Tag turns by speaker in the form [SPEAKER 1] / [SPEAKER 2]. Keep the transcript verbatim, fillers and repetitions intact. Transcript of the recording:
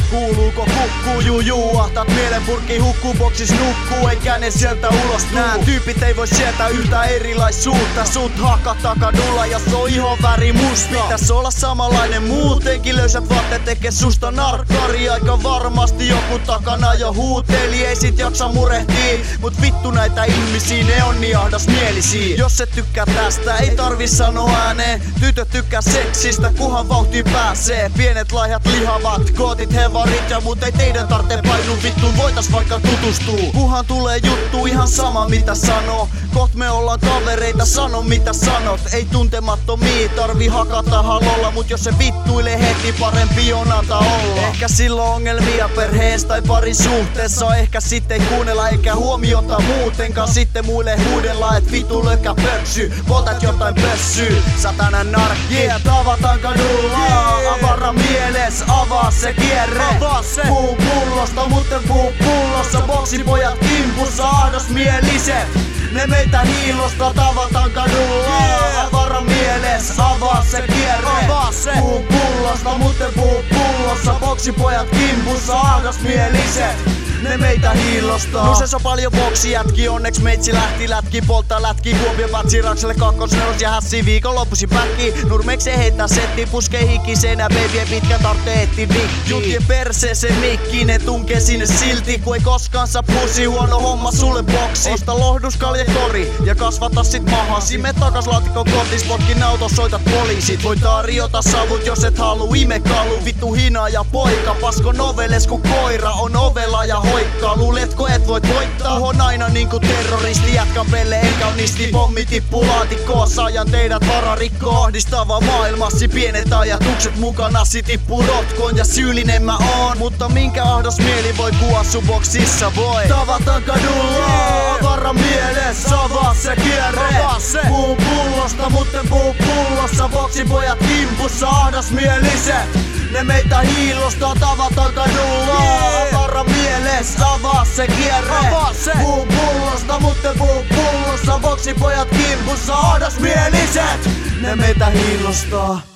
[SPEAKER 1] Kuuluuko kukkuu, juu juu, ahtaat mielenpurkki hukkuu, boksis nukkuu, eikä ne sieltä ulos tuu. Nää tyypit ei voi sieltä yhtä erilaisuutta. Sut hakataan kadulla, jos on ihon väri musta. Pitäis olla samanlainen muutenkin, löysät vaatteet tekee susta narkkari. Aika varmasti joku takana jo huuteli, ei sit jaksa murehtii. Mut vittu näitä ihmisiä, ne on niin ahdasmielisiä. Jos et tykkää tästä, ei tarvi sanoa ääneen. Tytöt tykkää seksistä, kuhan vauhtiin pääsee. Pienet laihat lihavat, kootit hevarit ja mut ei teidän tarvitse painu vittuun, voitais vaikka tutustuu. Kuhan tulee juttu ihan sama mitä sanoo. Koht me ollaan kavereita, sano mitä sanot. Ei tuntemattomia tarvi hakata halolla, mut jos se vittuilee heti parempi on antaa olla. Ehkä silloin ongelmia perheessä tai parisuhteessa. Ehkä sitten ei kuunnella eikä huomiota muutenkaan. Sitten muille huudella et vittu lökkä pöksy. Poltat jotain pössyy, satana narkki. Yeah, tavataan kadulla, avara mieles, avaa se kierre. Avaa se. Puu pullosta, mutten puu pullossa. Boksipojat kimpussa, ahdasmieliset. Ne meitä hiilosta tavataan kadulla. Yeah. Avara mieles, avaa se kierre. Avaa se. Puu pullosta, mutten puu pullossa. Boksipojat kimpussa, ahdasmieliset. Ne meitä hiilostaa. Nuses on paljon boksijätki, onneks meitsi lähti lätki. Polttaa lätki, Kuopion patsirakselle kakkosnelos ja hässi viikonloppuisin päkki. Nurmekseen heittää setti, puskee hiki seinä, baby pitkä tarttee etti vikki. Juntien perseeseen mikki, ne tunkee sinne silti. Ku ei koskaan saa pusi, huono homma sulle boksi. Osta lohduskalje kori ja kasvata sit mahasi. Me takas laatikon kotis, potkin auto, soitat poliisit. Voi tarjota savut, jos et halu ime kalu. Vittu hina ja poika, pasko noveles ku koira on ovella ja hoikkaa. Luuletko et voit voittaa? On aina niinku terroristi, jätkän pelle enkaunisti. Pommi tippuu laatikkoa, saajan teidät vararikko. Ahdistava maailmassi, pienet ajatukset mukanasi tippuu rotkoon ja syyllinen mä oon. Mutta minkä ahdos mieli voi kuva sun boksissa voi? Tavataan kadulla, avara mieles, avaa se kierre. Puu pullosta, mutten puu pullossa. Boksipojat kimpussa, ahdasmieliset. Ne meitä hiilostaa, tavataan kadulla. Avara mieles, avaa se kierre. Puu pullosta, mutten puu pullossa. Boksipojat kimpussa, ahdasmieliset. Ne meitä hiilostaa.